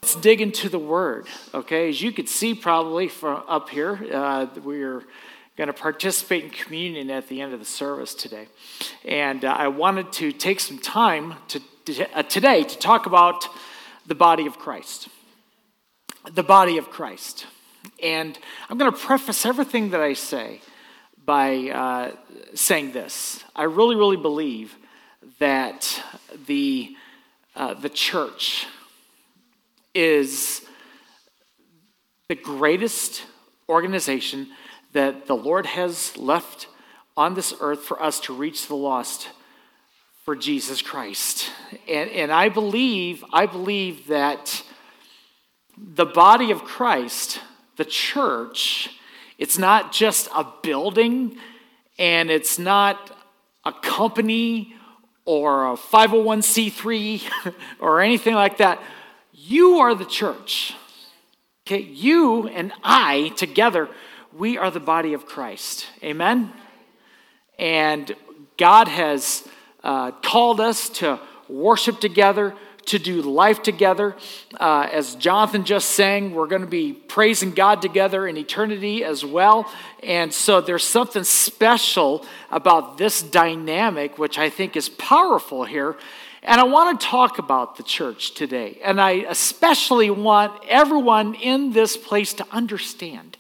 let's dig into the Word, okay? As you could see probably from up here, we're going to participate in communion at the end of the service today. And I wanted to take some time today to talk about the body of Christ. The body of Christ. And I'm going to preface everything that I say by saying this. I really, really believe that the church is the greatest organization that the Lord has left on this earth for us to reach the lost for Jesus Christ. And I believe that the body of Christ, the church, it's not just a building, and it's not a company or a 501c3 or anything like that. You are the church. Okay, you and I together, we are the body of Christ. Amen? And God has called us to worship together, to do life together. As Jonathan just sang, we're going to be praising God together in eternity as well. And so there's something special about this dynamic, which I think is powerful here. And I want to talk about the church today. And I especially want everyone in this place to understand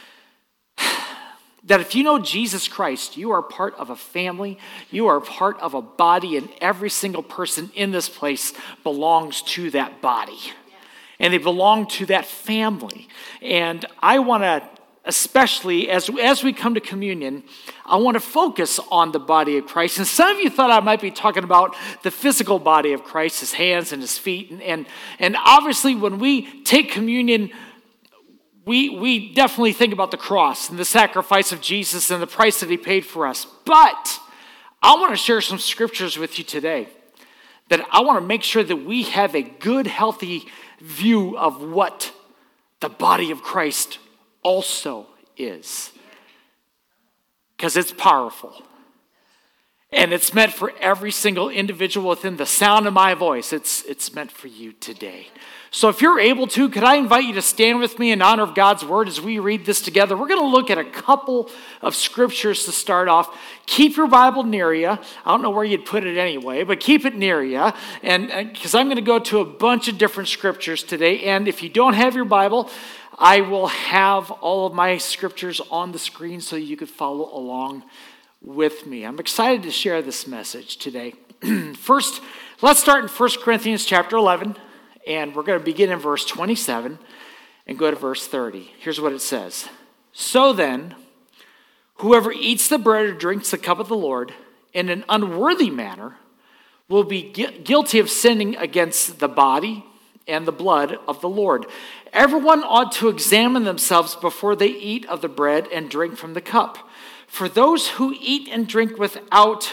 that if you know Jesus Christ, you are part of a family, you are part of a body, and every single person in this place belongs to that body. And they belong to that family. And I want to, especially as we come to communion, I want to focus on the body of Christ. And some of you thought I might be talking about the physical body of Christ, his hands and his feet. And obviously when we take communion, we definitely think about the cross and the sacrifice of Jesus and the price that he paid for us. But I want to share some scriptures with you today that I want to make sure that we have a good, healthy view of what the body of Christ also is. Because it's powerful. And it's meant for every single individual within the sound of my voice. It's meant for you today. So if you're able to, could I invite you to stand with me in honor of God's word as we read this together? We're going to look at a couple of scriptures to start off. Keep your Bible near you. I don't know where you'd put it anyway, but keep it near you. And because I'm going to go to a bunch of different scriptures today. And if you don't have your Bible, I will have all of my scriptures on the screen so you could follow along with me. I'm excited to share this message today. First, let's start in 1 Corinthians chapter 11. And we're going to begin in verse 27 and go to verse 30. Here's what it says. So then, whoever eats the bread or drinks the cup of the Lord in an unworthy manner will be guilty of sinning against the body and the blood of the Lord. Everyone ought to examine themselves before they eat of the bread and drink from the cup. For those who eat and drink without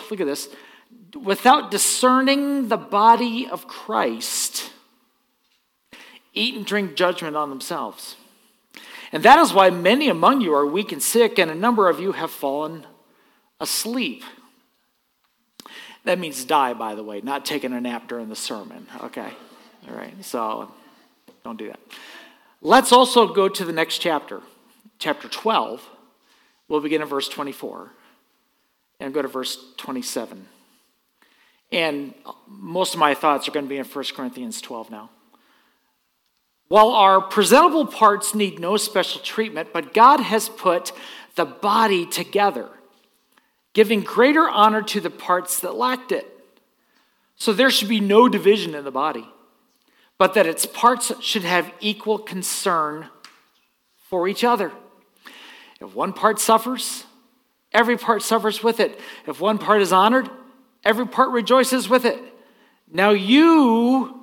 discerning the body of Christ, eat and drink judgment on themselves. And that is why many among you are weak and sick, and a number of you have fallen asleep. That means die, by the way, not taking a nap during the sermon. Okay, all right, so don't do that. Let's also go to the next chapter, chapter 12. We'll begin in verse 24 and go to verse 27. And most of my thoughts are going to be in 1 Corinthians 12 now. While our presentable parts need no special treatment, but God has put the body together, giving greater honor to the parts that lacked it. So there should be no division in the body, but that its parts should have equal concern for each other. If one part suffers, every part suffers with it. If one part is honored, every part rejoices with it. Now you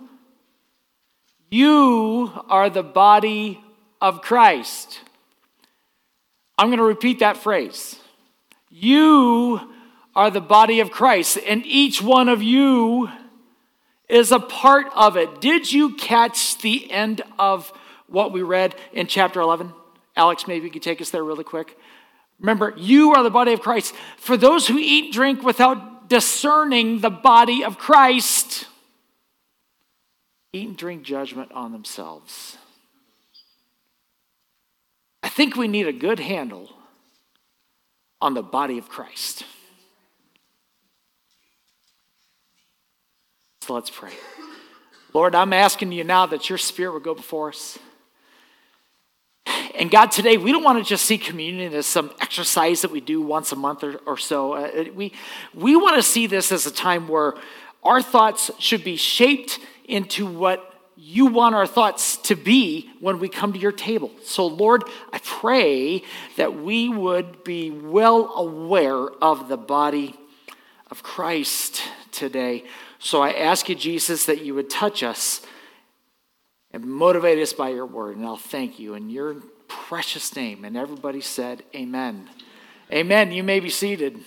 are the body of Christ. I'm going to repeat that phrase. You are the body of Christ, and each one of you is a part of it. Did you catch the end of what we read in chapter 11? Alex, maybe you could take us there really quick. Remember, you are the body of Christ. For those who eat and drink without discerning the body of Christ, eat and drink judgment on themselves. I think we need a good handle on the body of Christ. So let's pray. Lord, I'm asking you now that your Spirit would go before us. And God, today, we don't want to just see communion as some exercise that we do once a month or so. We want to see this as a time where our thoughts should be shaped into what you want our thoughts to be when we come to your table. So, Lord, I pray that we would be well aware of the body of Christ today. So I ask you, Jesus, that you would touch us and motivate us by your word. And I'll thank you in your precious name. And everybody said, amen. Amen. You may be seated.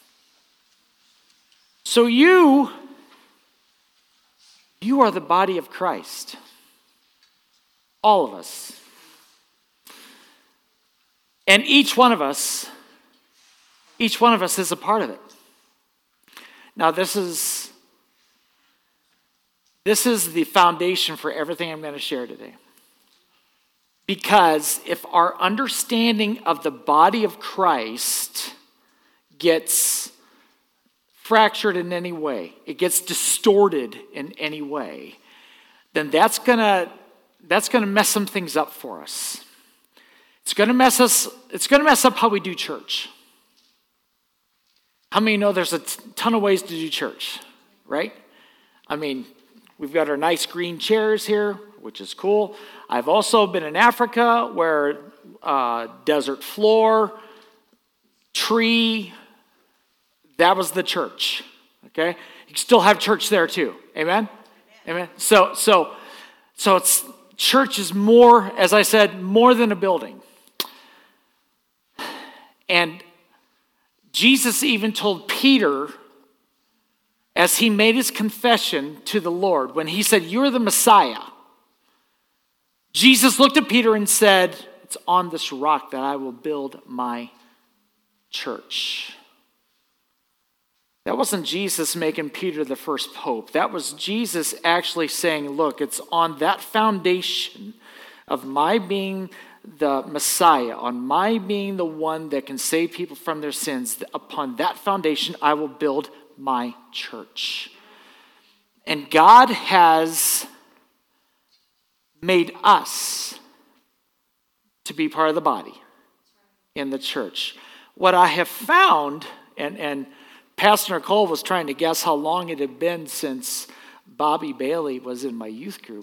So you are the body of Christ. All of us. And each one of us is a part of it. Now this is the foundation for everything I'm going to share today. Because if our understanding of the body of Christ gets fractured in any way, it gets distorted in any way, then that's gonna mess some things up for us. It's gonna mess up how we do church. How many know there's a ton of ways to do church, right? I mean, we've got our nice green chairs here, which is cool. I've also been in Africa where desert floor, tree, that was the church, okay? You can still have church there too, amen? Amen. So it's church is more, as I said, more than a building. And Jesus even told Peter, as he made his confession to the Lord, when he said, "You're the Messiah," Jesus looked at Peter and said, "It's on this rock that I will build my church." That wasn't Jesus making Peter the first pope. That was Jesus actually saying, look, it's on that foundation of my being the Messiah, on my being the one that can save people from their sins. Upon that foundation, I will build my church. And God has made us to be part of the body in the church. What I have found, and Pastor Nicole was trying to guess how long it had been since Bobby Bailey was in my youth group.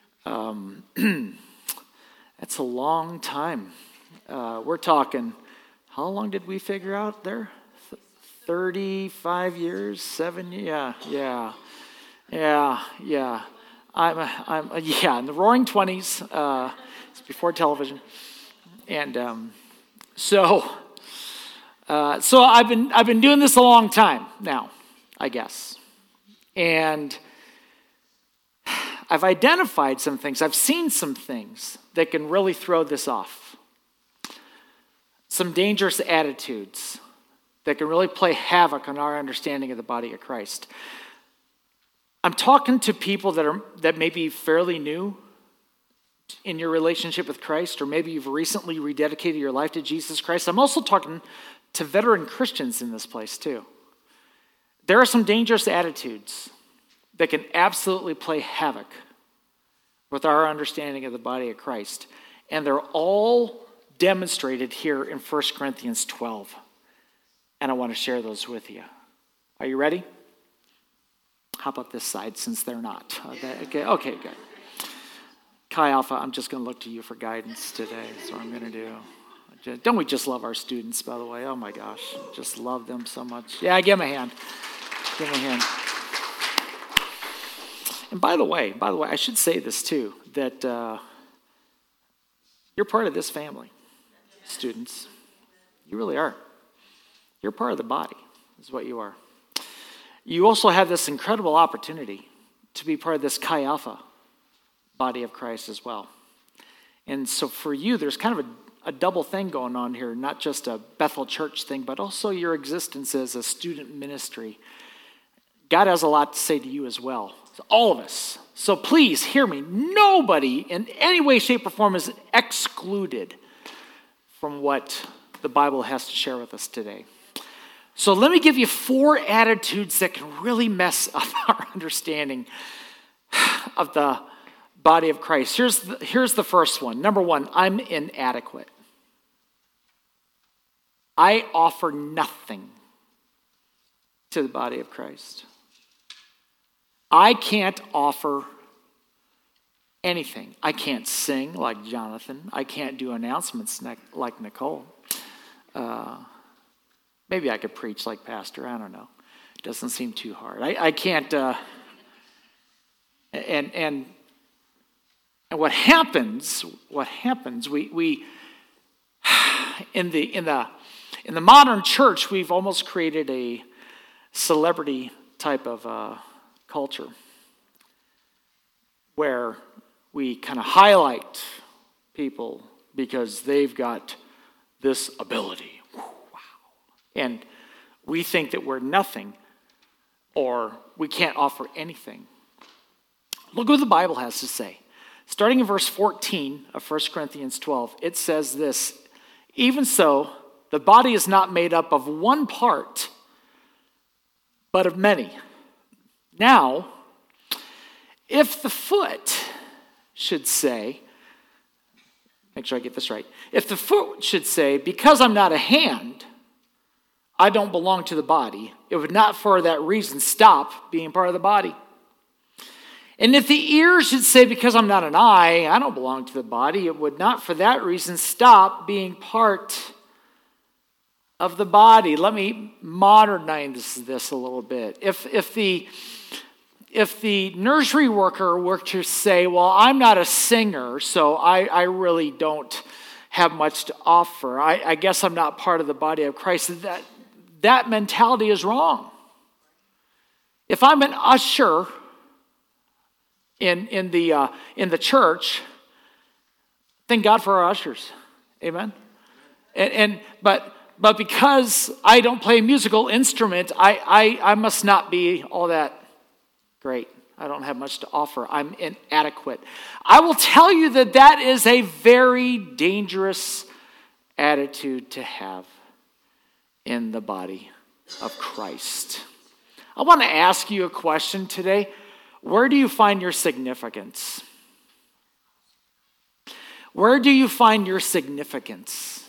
That's a long time. We're talking, how long did we figure out there? 35 years, 7 years, yeah. I'm in the roaring 20s. It's before television. And so I've been doing this a long time now, I guess. And I've identified some things. I've seen some things that can really throw this off. Some dangerous attitudes that can really play havoc on our understanding of the body of Christ. I'm talking to people that may be fairly new in your relationship with Christ, or maybe you've recently rededicated your life to Jesus Christ. I'm also talking to veteran Christians in this place too. There are some dangerous attitudes that can absolutely play havoc with our understanding of the body of Christ. And they're all demonstrated here in 1 Corinthians 12. And I want to share those with you. Are you ready? Hop up this side since they're not. Okay, good. Chi Alpha, I'm just going to look to you for guidance today. That's what I'm going to do. Don't we just love our students, by the way? Oh my gosh, just love them so much. Yeah, give them a hand. Give them a hand. And by the way, I should say this too, that you're part of this family, students. You really are. You're part of the body, is what you are. You also have this incredible opportunity to be part of this Chi Alpha body of Christ as well. And so for you, there's kind of a double thing going on here, not just a Bethel Church thing, but also your existence as a student ministry. God has a lot to say to you as well. All of us. So please hear me. Nobody in any way, shape, or form is excluded from what the Bible has to share with us today. So let me give you 4 attitudes that can really mess up our understanding of the body of Christ. Here's the first one. Number 1, I'm inadequate. I offer nothing to the body of Christ. I can't offer anything. I can't sing like Jonathan. I can't do announcements like Nicole. Maybe I could preach like Pastor. I don't know. It doesn't seem too hard. I can't. And what happens? We in the modern church, we've almost created a celebrity type of culture where we kind of highlight people because they've got this ability. Wow. And we think that we're nothing or we can't offer anything. Look what the Bible has to say. Starting in verse 14 of 1 Corinthians 12, it says this, even so, the body is not made up of one part, but of many. Now, if the foot should say, make sure I get this right, if the foot should say, because I'm not a hand, I don't belong to the body, it would not for that reason stop being part of the body. And if the ear should say, because I'm not an eye, I don't belong to the body, it would not for that reason stop being part of the body. Let me modernize this a little bit. If the nursery worker were to say, well, I'm not a singer, so I really don't have much to offer. I guess I'm not part of the body of Christ. That mentality is wrong. If I'm an usher in the church, thank God for our ushers. Amen. But because I don't play a musical instrument, I must not be all that great. I don't have much to offer. I'm inadequate. I will tell you that is a very dangerous attitude to have in the body of Christ. I want to ask you a question today. Where do you find your significance? Where do you find your significance?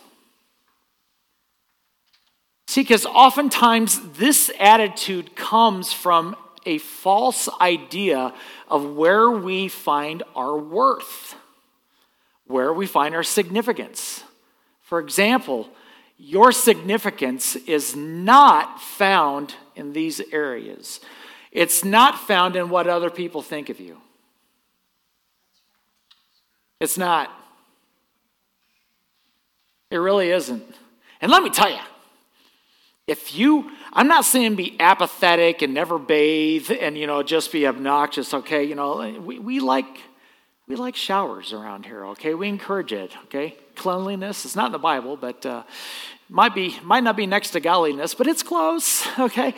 See, because oftentimes this attitude comes from a false idea of where we find our worth, where we find our significance. For example, your significance is not found in these areas. It's not found in what other people think of you. It's not. It really isn't. And let me tell you, I'm not saying be apathetic and never bathe and, just be obnoxious, okay? We like showers around here, okay? We encourage it, okay? Cleanliness, it's not in the Bible, but might not be next to godliness, but it's close, okay?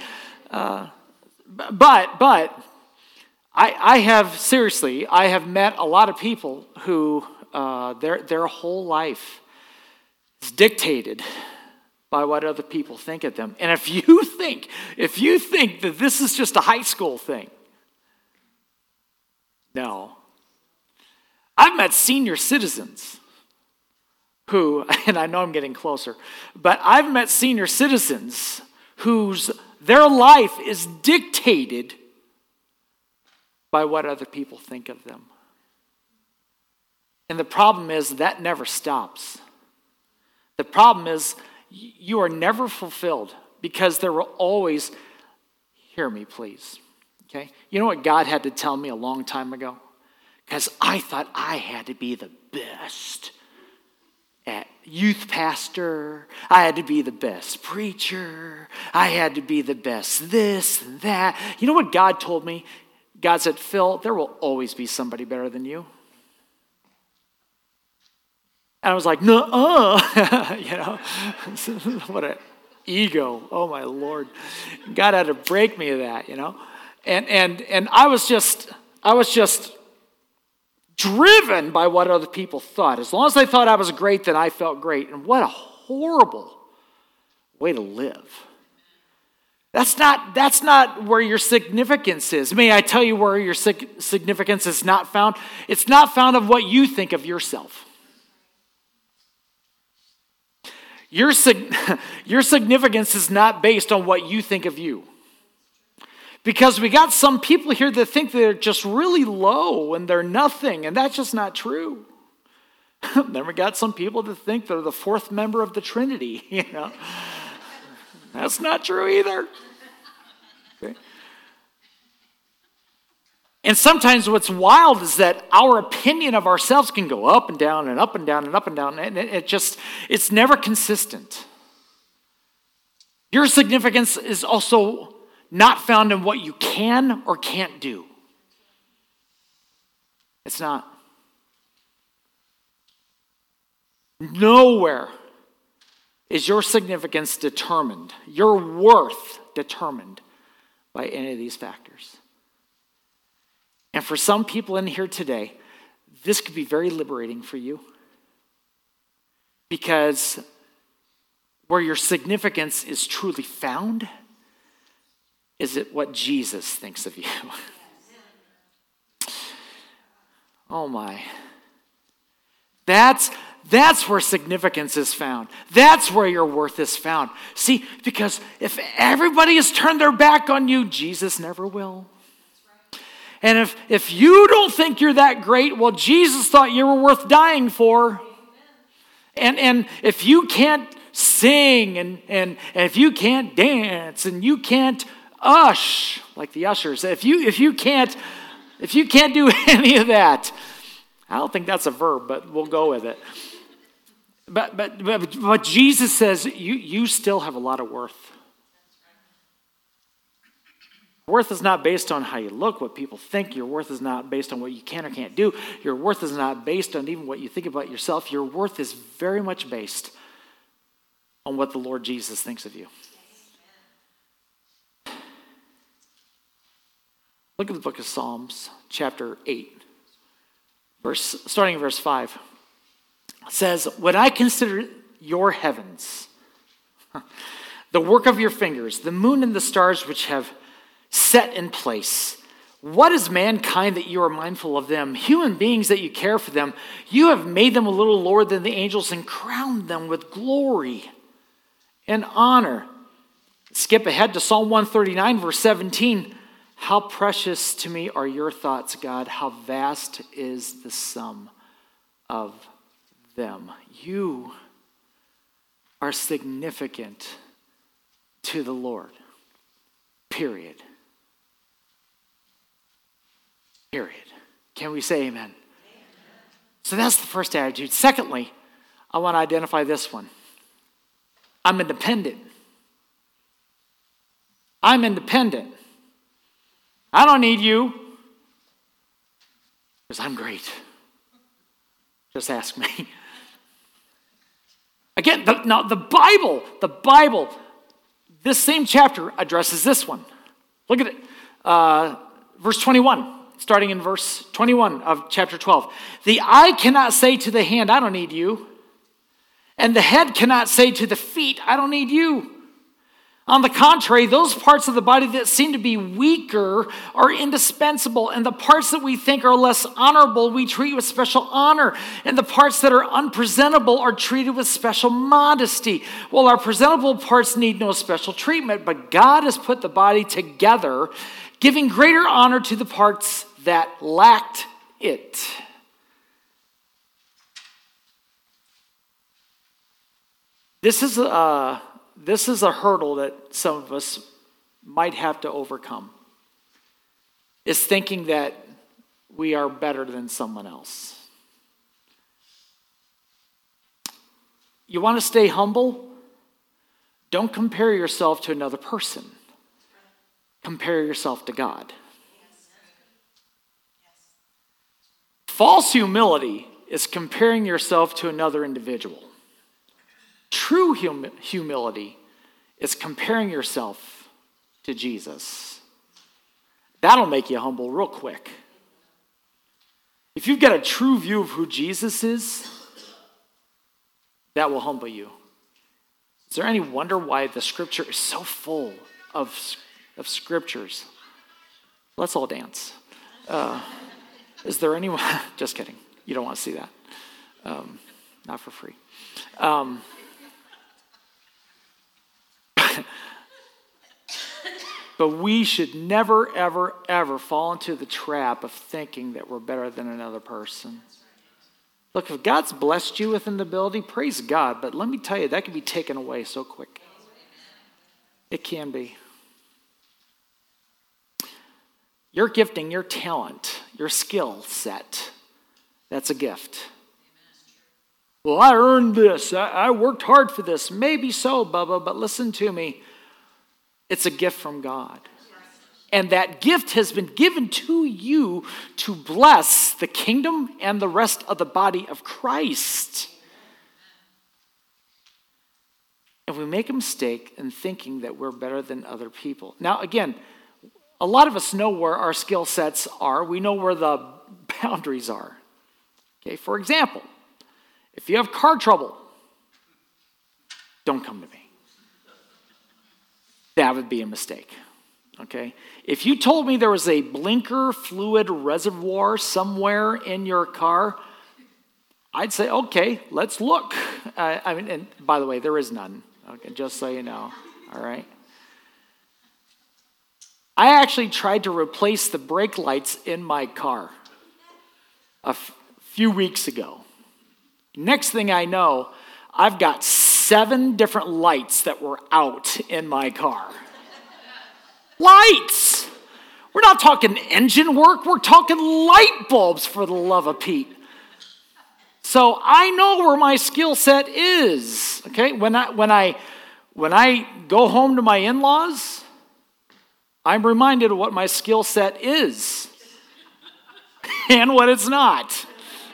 But I have met a lot of people who their whole life is dictated by what other people think of them. And if you think that this is just a high school thing, no. I've met senior citizens who, and I know I'm getting closer, but I've met senior citizens their life is dictated by what other people think of them. And the problem is that never stops. The problem is you are never fulfilled because there will always, hear me please, okay? You know what God had to tell me a long time ago? Because I thought I had to be the best at youth pastor. I had to be the best preacher. I had to be the best this and that. You know what God told me? God said, Phil, there will always be somebody better than you. And I was like, nuh-uh. What an ego. Oh, my Lord. God had to break me of that, And I was just I was just driven by what other people thought. As long as I thought I was great, then I felt great. And what a horrible way to live. That's not where your significance is. May I tell you where your significance is not found? It's not found of what you think of yourself. Your significance is not based on what you think of you. Because we got some people here that think they're just really low and they're nothing, and that's just not true. Then we got some people that think they're the fourth member of the Trinity, That's not true either. Okay. And sometimes what's wild is that our opinion of ourselves can go up and down and up and down and up and down, and it's never consistent. Your significance is also not found in what you can or can't do. It's not. Nowhere is your significance determined, your worth determined by any of these factors. And for some people in here today, this could be very liberating for you. Because where your significance is truly found is it what Jesus thinks of you. Oh my. That's where significance is found. That's where your worth is found. See, because if everybody has turned their back on you, Jesus never will. And if you don't think you're that great, well, Jesus thought you were worth dying for. And if you can't sing and if you can't dance and you can't ush like the ushers, if you can't do any of that, I don't think that's a verb, but we'll go with it. But Jesus says you still have a lot of worth. Worth is not based on how you look, what people think. Your worth is not based on what you can or can't do. Your worth is not based on even what you think about yourself. Your worth is very much based on what the Lord Jesus thinks of you. Look at the book of Psalms, chapter 8, starting in verse 5. It says, "When I consider your heavens, the work of your fingers, the moon and the stars which have set in place. What is mankind that you are mindful of them? Human beings that you care for them. You have made them a little lower than the angels and crowned them with glory and honor." Skip ahead to Psalm 139, verse 17. "How precious to me are your thoughts, God. How vast is the sum of them." You are significant to the Lord. Period. Period. Can we say amen? Amen? So that's the first attitude. Secondly, I want to identify this one. I'm independent. I'm independent. I don't need you because I'm great. Just ask me. Again, the Bible, this same chapter addresses this one. Look at it. Verse 21. Starting in verse 21 of chapter 12. "The eye cannot say to the hand, I don't need you. And the head cannot say to the feet, I don't need you. On the contrary, those parts of the body that seem to be weaker are indispensable. And the parts that we think are less honorable, we treat with special honor. And the parts that are unpresentable are treated with special modesty. Well, our presentable parts need no special treatment, but God has put the body together, giving greater honor to the parts that lacked it." This is a hurdle that some of us might have to overcome. Is thinking that we are better than someone else. You want to stay humble? Don't compare yourself to another person. Compare yourself to God. False humility is comparing yourself to another individual. True humility is comparing yourself to Jesus. That'll make you humble real quick. If you've got a true view of who Jesus is, that will humble you. Is there any wonder why the scripture is so full of scriptures? Let's all dance. Is there anyone? Just kidding. You don't want to see that. Not for free. But we should never, ever, ever fall into the trap of thinking that we're better than another person. Look, if God's blessed you with an ability, praise God. But let me tell you, that can be taken away so quick. It can be. Your gifting, your talent, your skill set, that's a gift. Well, I earned this. I worked hard for this. Maybe so, Bubba, but listen to me. It's a gift from God. And that gift has been given to you to bless the kingdom and the rest of the body of Christ. If we make a mistake in thinking that we're better than other people. Now, again, a lot of us know where our skill sets are. We know where the boundaries are. Okay, for example, if you have car trouble, don't come to me. That would be a mistake. Okay? If you told me there was a blinker fluid reservoir somewhere in your car, I'd say, okay, let's look. And by the way, there is none. Okay, just so you know. All right? I actually tried to replace the brake lights in my car a few weeks ago. Next thing I know, I've got 7 different lights that were out in my car. Lights! We're not talking engine work. We're talking light bulbs, for the love of Pete. So I know where my skill set is. Okay, when I go home to my in-laws, I'm reminded of what my skill set is and what it's not.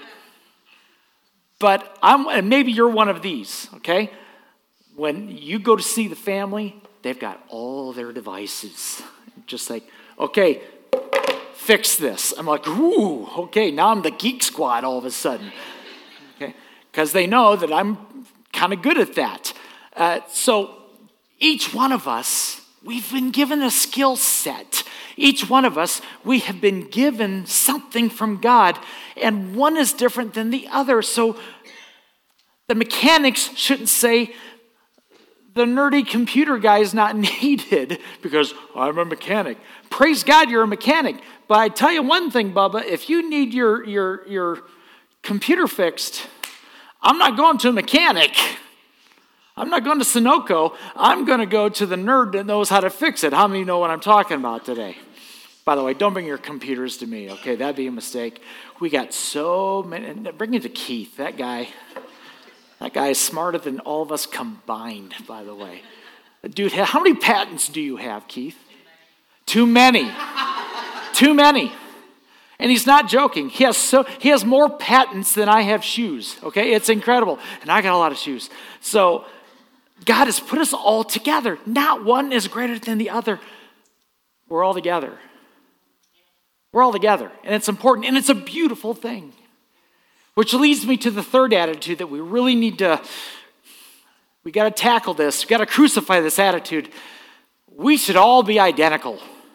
But and maybe you're one of these, okay? When you go to see the family, they've got all their devices. Just like, okay, fix this. I'm like, ooh, okay, now I'm the geek squad all of a sudden. Okay, because they know that I'm kind of good at that. So each one of us, we've been given a skill set. Each one of us, we have been given something from God, and one is different than the other. So the mechanics shouldn't say, the nerdy computer guy is not needed because I'm a mechanic. Praise God, you're a mechanic. But I tell you one thing, Bubba, if you need your computer fixed, I'm not going to a mechanic. I'm not going to Sunoco. I'm going to go to the nerd that knows how to fix it. How many know what I'm talking about today? By the way, don't bring your computers to me, okay? That'd be a mistake. We got so many. Bring it to Keith. That guy is smarter than all of us combined, by the way. Dude, how many patents do you have, Keith? Too many. Too many. And he's not joking. He has more patents than I have shoes, okay? It's incredible. And I got a lot of shoes. So God has put us all together. Not one is greater than the other. We're all together. We're all together. And it's important. And it's a beautiful thing. Which leads me to the third attitude that we really need to, we got to tackle this. We got to crucify this attitude. We should all be identical.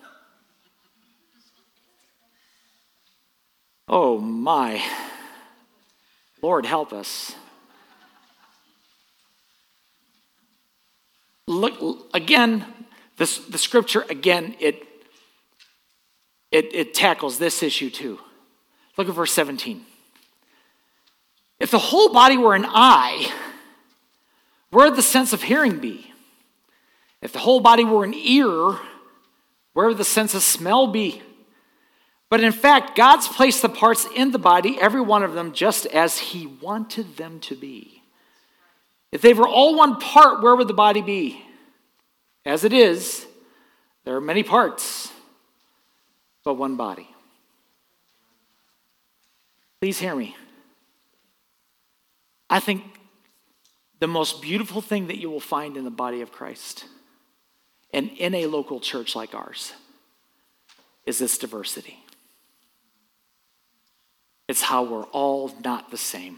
Oh my. Lord, help us. Look, again, the scripture, again, it tackles this issue too. Look at verse 17. If the whole body were an eye, where would the sense of hearing be? If the whole body were an ear, where would the sense of smell be? But in fact, God's placed the parts in the body, every one of them, just as he wanted them to be. If they were all one part, where would the body be? As it is, there are many parts, but one body. Please hear me. I think the most beautiful thing that you will find in the body of Christ and in a local church like ours is this diversity. It's how we're all not the same.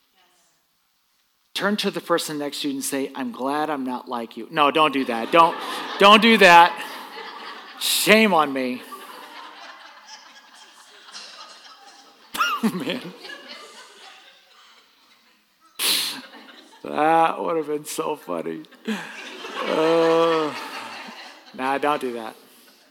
Turn to the person next to you and say, I'm glad I'm not like you. No, don't do that. Don't do that. Shame on me. Man. That would have been so funny. Nah, don't do that.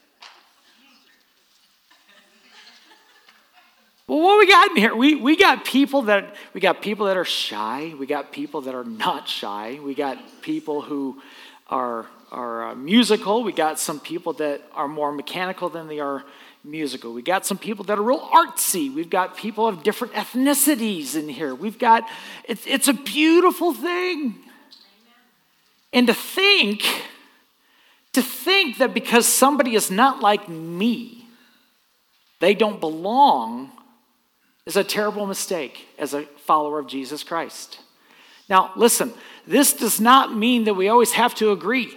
Well, what we got in here? We got people that are shy. We got people that are not shy. We got people who are musical. We got some people that are more mechanical than they are musical. We got some people that are real artsy. We've got people of different ethnicities in here. It's a beautiful thing. And to think that because somebody is not like me, they don't belong is a terrible mistake as a follower of Jesus Christ. Now, listen, this does not mean that we always have to agree.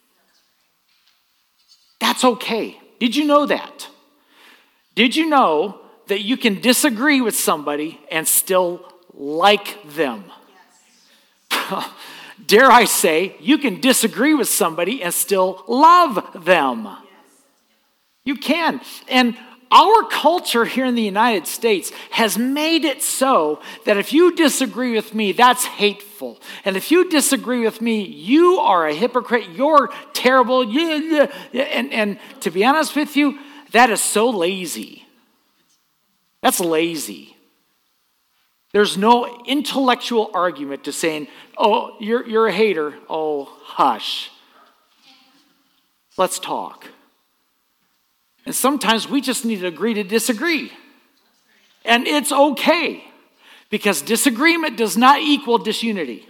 That's okay. Did you know that? Did you know that you can disagree with somebody and still like them? Yes. Dare I say, you can disagree with somebody and still love them. Yes. You can. And our culture here in the United States has made it so that if you disagree with me, that's hateful. And if you disagree with me, you are a hypocrite. You're terrible. And to be honest with you, that is so lazy. That's lazy. There's no intellectual argument to saying, oh, you're a hater. Oh, hush. Let's talk. And sometimes we just need to agree to disagree. And it's okay. Because disagreement does not equal disunity.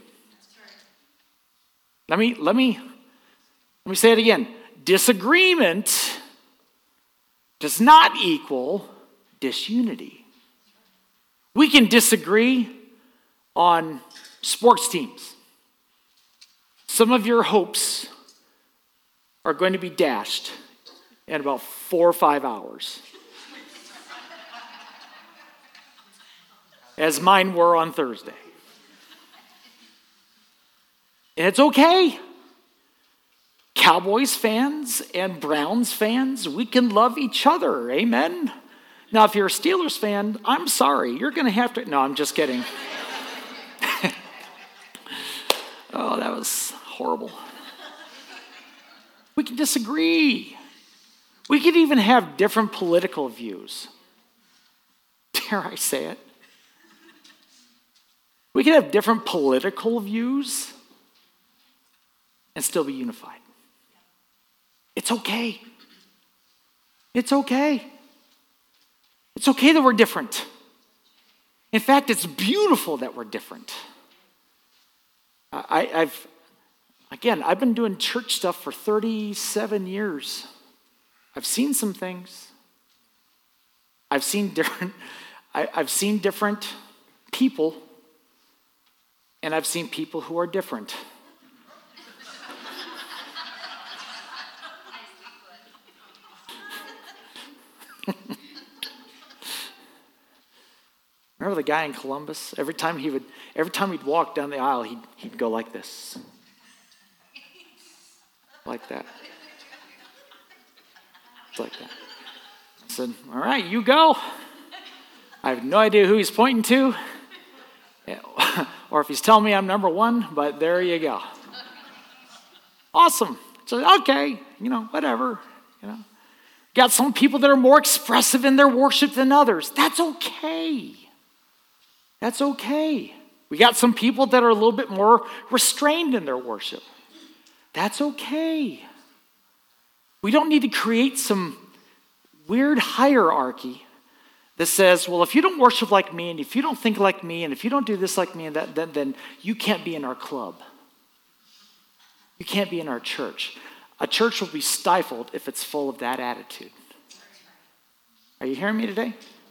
Let me say it again. Disagreement does not equal disunity. We can disagree on sports teams. Some of your hopes are going to be dashed in about 4 or 5 hours. As mine were on Thursday. And it's okay. Cowboys fans and Browns fans, we can love each other. Amen? Now, if you're a Steelers fan, I'm sorry. You're going to have to... No, I'm just kidding. Oh, that was horrible. We can disagree. We could even have different political views. Dare I say it? We could have different political views and still be unified. It's okay. It's okay. It's okay that we're different. In fact, it's beautiful that we're different. I've been doing church stuff for 37 years. I've seen some things. I've seen different people, and I've seen people who are different. Remember the guy in Columbus? Every time he'd walk down the aisle, he'd go like this. Like that. Like that. I said, all right, you go. I have no idea who he's pointing to or if he's telling me I'm number one, but there you go. Awesome. So, okay, whatever. Got some people that are more expressive in their worship than others. That's okay. That's okay. We got some people that are a little bit more restrained in their worship. That's okay. We don't need to create some weird hierarchy that says, well, if you don't worship like me, and if you don't think like me, and if you don't do this like me, and that, then you can't be in our club. You can't be in our church. A church will be stifled if it's full of that attitude. Are you hearing me today?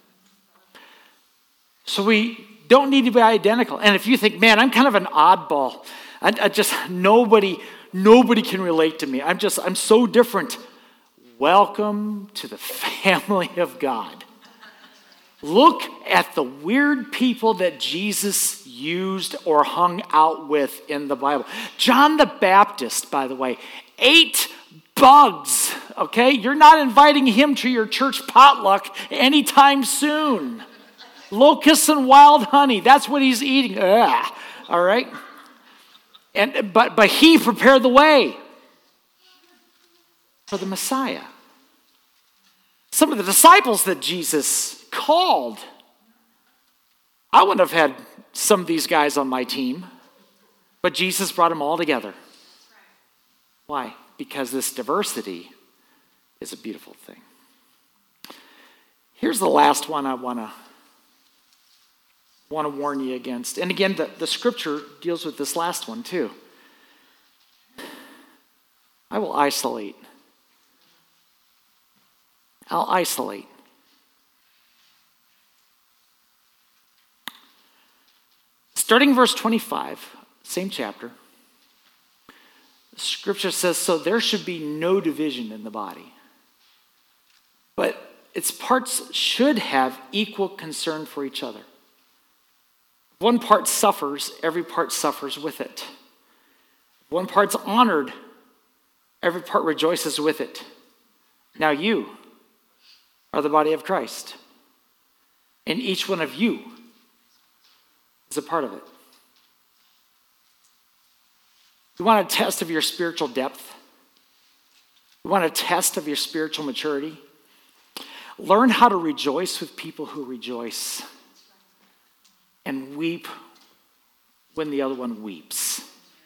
So we don't need to be identical. And if you think, man, I'm kind of an oddball. I just, nobody can relate to me. I'm so different. Welcome to the family of God. Look at the weird people that Jesus used or hung out with in the Bible. John the Baptist, by the way, ate bugs, okay? You're not inviting him to your church potluck anytime soon. Locusts and wild honey, that's what he's eating. Ugh, all right? But he prepared the way for the Messiah. Some of the disciples that Jesus called, I wouldn't have had some of these guys on my team, but Jesus brought them all together. Why? Because this diversity is a beautiful thing. Here's the last one I want to warn you against. And again, the scripture deals with this last one too. I will isolate. I'll isolate. Starting verse 25, same chapter, Scripture says, so there should be no division in the body, but its parts should have equal concern for each other. If one part suffers, every part suffers with it. If one part's honored, every part rejoices with it. Now you are the body of Christ, and each one of you is a part of it. You want a test of your spiritual depth? You want a test of your spiritual maturity? Learn how to rejoice with people who rejoice and weep when the other one weeps.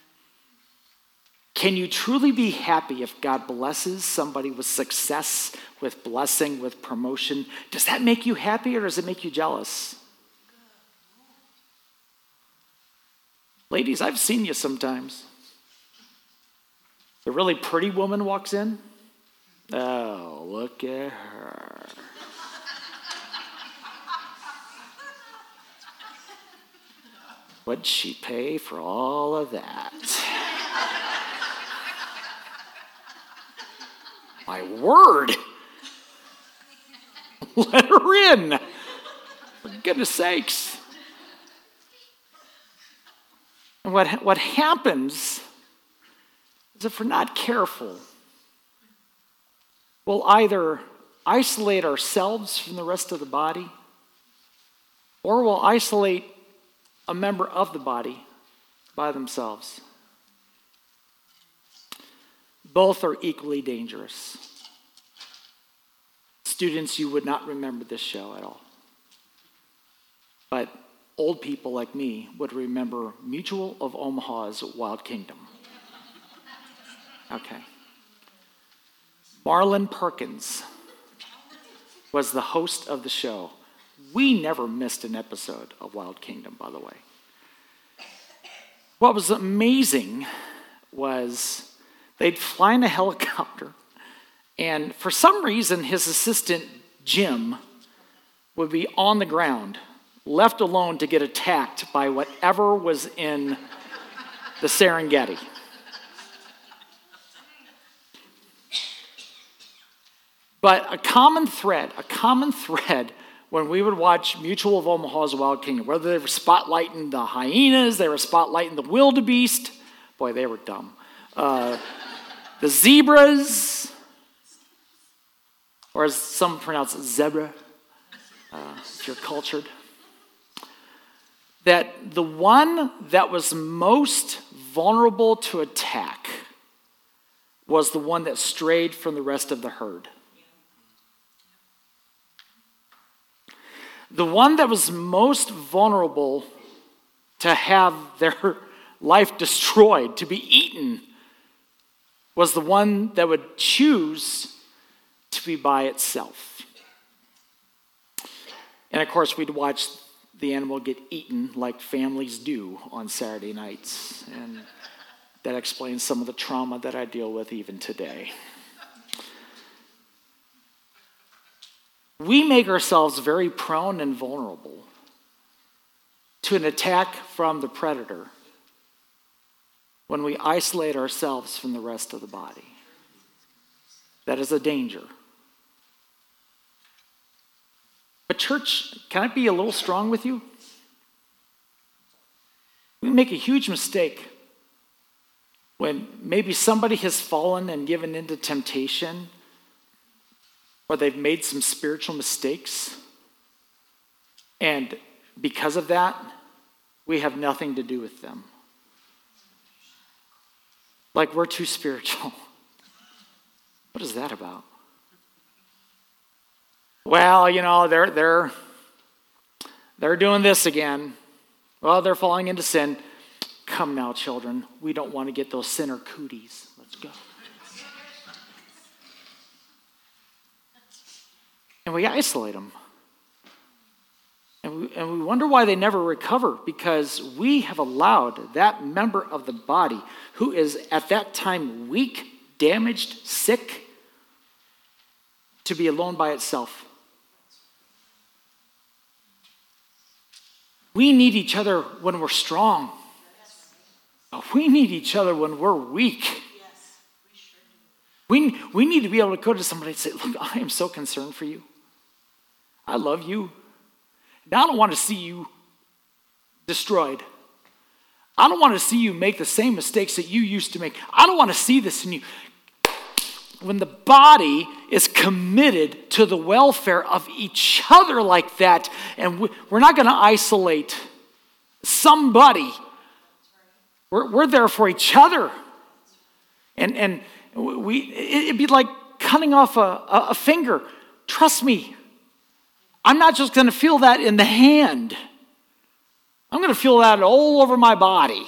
Can you truly be happy if God blesses somebody with success, with blessing, with promotion? Does that make you happy or does it make you jealous? Ladies, I've seen you sometimes. The really pretty woman walks in. Oh, look at her. What'd she pay for all of that? My word. Let her in. For goodness sakes. And what happens is if we're not careful, we'll either isolate ourselves from the rest of the body, or we'll isolate a member of the body by themselves. Both are equally dangerous. Students, you would not remember this show at all. But old people like me would remember Mutual of Omaha's Wild Kingdom. Okay. Marlon Perkins was the host of the show. We never missed an episode of Wild Kingdom, by the way. What was amazing was they'd fly in a helicopter, and for some reason, his assistant, Jim, would be on the ground, left alone to get attacked by whatever was in the Serengeti. But a common thread when we would watch Mutual of Omaha's Wild Kingdom, whether they were spotlighting the hyenas, they were spotlighting the wildebeest, boy, they were dumb, the zebras, or as some pronounce it, zebra, if you're cultured, that the one that was most vulnerable to attack was the one that strayed from the rest of the herd. The one that was most vulnerable to have their life destroyed, to be eaten, was the one that would choose to be by itself. And of course, we'd watch the animal get eaten like families do on Saturday nights. And that explains some of the trauma that I deal with even today. We make ourselves very prone and vulnerable to an attack from the predator when we isolate ourselves from the rest of the body. That is a danger. But church, can I be a little strong with you? We make a huge mistake when maybe somebody has fallen and given into temptation, or they've made some spiritual mistakes, and because of that, we have nothing to do with them. Like we're too spiritual. What is that about? Well, they're doing this again. Well, they're falling into sin. Come now, children. We don't want to get those sinner cooties. Let's go. And we isolate them. And we wonder why they never recover, because we have allowed that member of the body who is at that time weak, damaged, sick, to be alone by itself. We need each other when we're strong. But we need each other when we're weak. We need to be able to go to somebody and say, look, I am so concerned for you. I love you. Now, I don't want to see you destroyed. I don't want to see you make the same mistakes that you used to make. I don't want to see this in you. When the body is committed to the welfare of each other like that, and we're not going to isolate somebody. We're there for each other. And it'd be like cutting off a finger. Trust me. I'm not just going to feel that in the hand. I'm going to feel that all over my body.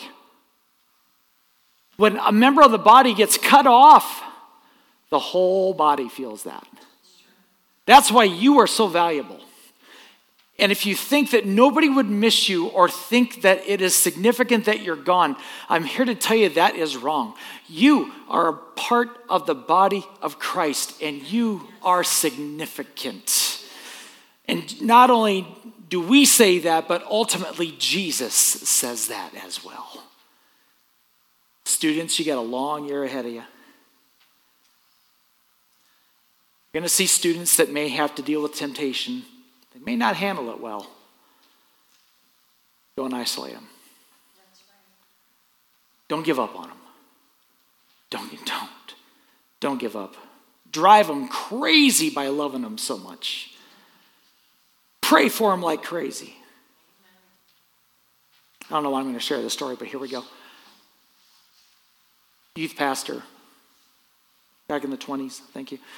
When a member of the body gets cut off, the whole body feels that. That's why you are so valuable. And if you think that nobody would miss you or think that it is significant that you're gone, I'm here to tell you that is wrong. You are a part of the body of Christ, and you are significant. And not only do we say that, but ultimately Jesus says that as well. Students, you got a long year ahead of you. You're going to see students that may have to deal with temptation. They may not handle it well. Don't isolate them. Don't give up on them. Don't give up. Drive them crazy by loving them so much. Pray for them like crazy. I don't know why I'm going to share this story, but here we go. Youth pastor, back in the 20s, thank you.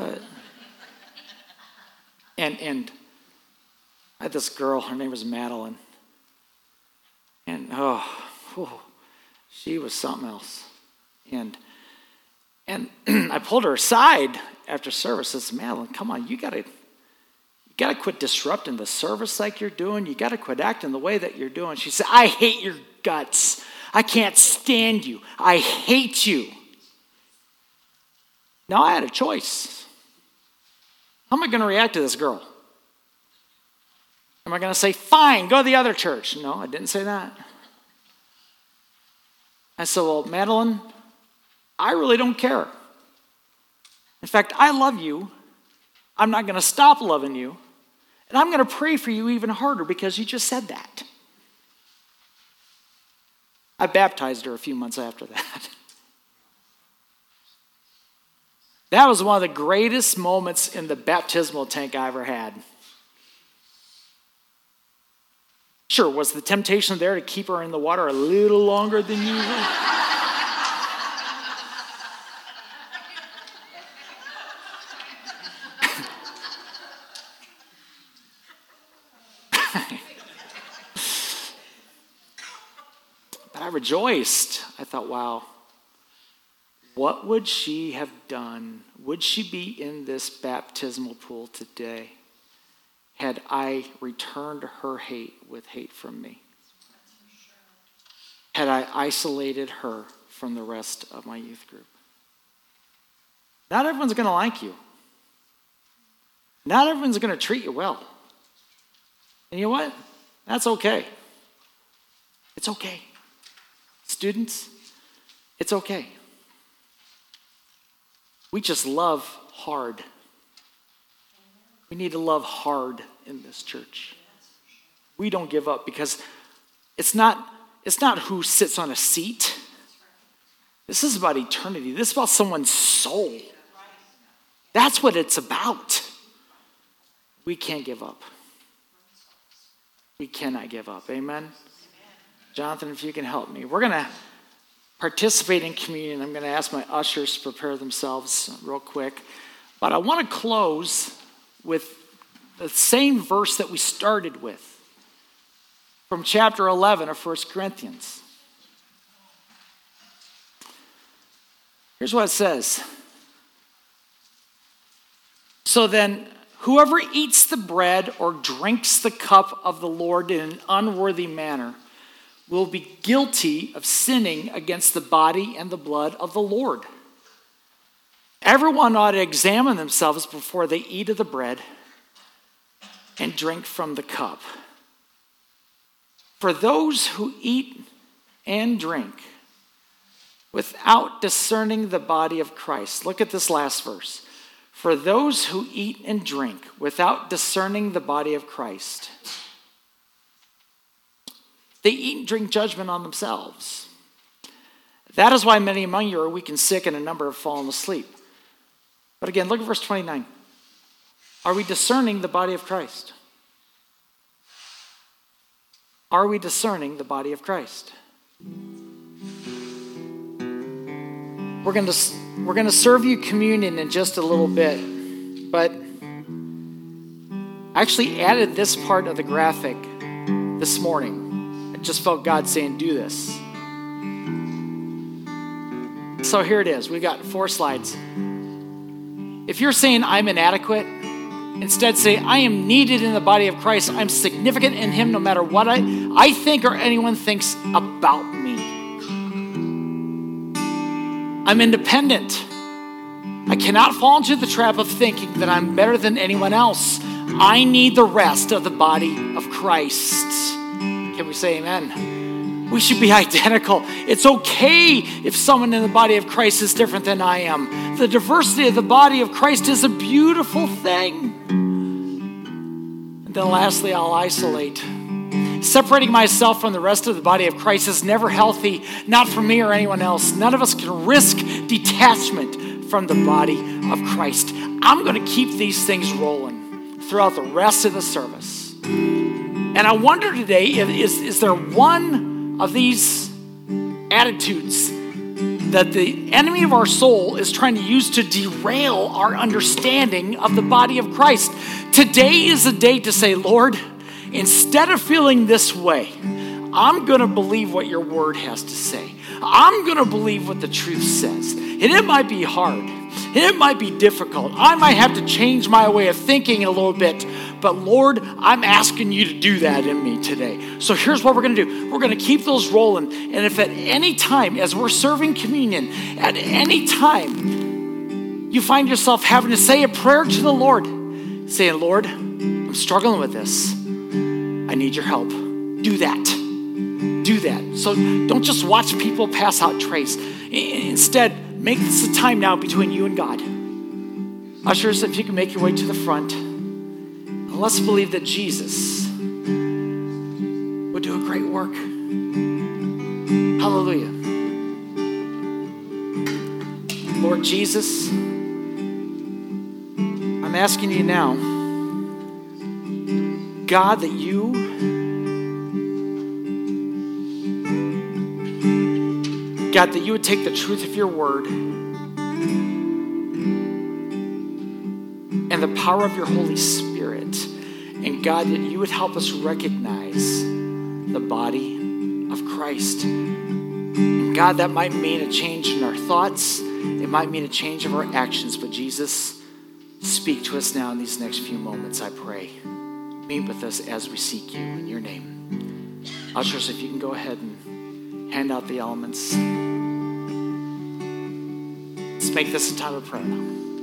And I had this girl, her name was Madeline. And she was something else. And I pulled her aside after service. I said, Madeline, come on, you gotta quit disrupting the service like you're doing. You gotta quit acting the way that you're doing. She said, I hate your guts. I can't stand you. I hate you. Now I had a choice. How am I going to react to this girl? Am I going to say, fine, go to the other church? No, I didn't say that. I said, well, Madeline, I really don't care. In fact, I love you. I'm not going to stop loving you. And I'm going to pray for you even harder because you just said that. I baptized her a few months after that. That was one of the greatest moments in the baptismal tank I ever had. Sure, was the temptation there to keep her in the water a little longer than usual? But I rejoiced. I thought, wow. What would she have done? Would she be in this baptismal pool today had I returned her hate with hate from me? Had I isolated her from the rest of my youth group? Not everyone's going to like you. Not everyone's going to treat you well. And you know what? That's okay. It's okay. Students, it's okay. We just love hard. We need to love hard in this church. We don't give up because it's not who sits on a seat. This is about eternity. This is about someone's soul. That's what it's about. We can't give up. We cannot give up. Amen? Jonathan, if you can help me. We're going to participate in communion. I'm going to ask my ushers to prepare themselves real quick. But I want to close with the same verse that we started with from chapter 11 of 1 Corinthians. Here's what it says. So then, whoever eats the bread or drinks the cup of the Lord in an unworthy manner will be guilty of sinning against the body and the blood of the Lord. Everyone ought to examine themselves before they eat of the bread and drink from the cup. For those who eat and drink without discerning the body of Christ. Look at this last verse. For those who eat and drink without discerning the body of Christ, they eat and drink judgment on themselves. That is why many among you are weak and sick, and a number have fallen asleep. But again, look at verse 29. Are we discerning the body of Christ? Are we discerning the body of Christ? We're going to serve you communion in just a little bit, but I actually added this part of the graphic this morning. I just felt God saying, do this. So here it is. We got 4 slides. If you're saying I'm inadequate, instead say I am needed in the body of Christ. I'm significant in him no matter what I think or anyone thinks about me. I'm independent. I cannot fall into the trap of thinking that I'm better than anyone else. I need the rest of the body of Christ. Can we say amen? We should be identical. It's okay if someone in the body of Christ is different than I am. The diversity of the body of Christ is a beautiful thing. And then lastly, I'll isolate. Separating myself from the rest of the body of Christ is never healthy, not for me or anyone else. None of us can risk detachment from the body of Christ. I'm going to keep these things rolling throughout the rest of the service. And I wonder today, is there one of these attitudes that the enemy of our soul is trying to use to derail our understanding of the body of Christ? Today is the day to say, Lord, instead of feeling this way, I'm going to believe what your word has to say. I'm going to believe what the truth says. And it might be hard. And it might be difficult. I might have to change my way of thinking a little bit. But Lord, I'm asking you to do that in me today. So here's what we're going to do. We're going to keep those rolling. And if at any time, as we're serving communion, at any time you find yourself having to say a prayer to the Lord, saying, Lord, I'm struggling with this. I need your help. Do that. Do that. So don't just watch people pass out trays. Instead, make this a time now between you and God. Ushers, if you can make your way to the front, and let's believe that Jesus would do a great work. Hallelujah. Lord Jesus, I'm asking you now, God, that you would take the truth of your word and the power of your Holy Spirit, and God, that you would help us recognize the body of Christ. And God, that might mean a change in our thoughts. It might mean a change of our actions. But Jesus, speak to us now in these next few moments, I pray. Meet with us as we seek you in your name. Ushers, if you can go ahead and hand out the elements. Let's make this a time of prayer now.